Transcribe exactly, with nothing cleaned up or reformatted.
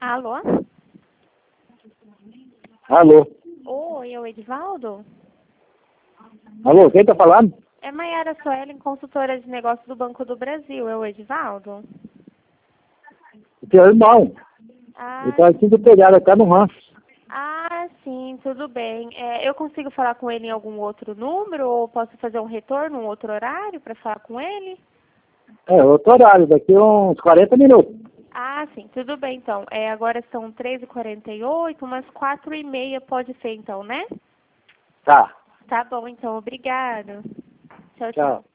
Alô? Alô? Oi, é o Edivaldo? Alô, quem tá falando? É Maiara Suelen, consultora de negócios do Banco do Brasil. É o Edivaldo? Seu irmão. Ah, Ele tá aqui do telhado, tá no rancho. ah, sim, tudo bem. É, eu consigo falar com ele em algum outro número ou posso fazer um retorno, um outro horário para falar com ele? É, outro horário, daqui uns quarenta minutos. Ah, sim, tudo bem então. É, agora são três e quarenta e oito, umas quatro e meia pode ser então, né? Tá, Tá bom, então, obrigado. Tchau, tchau. tchau.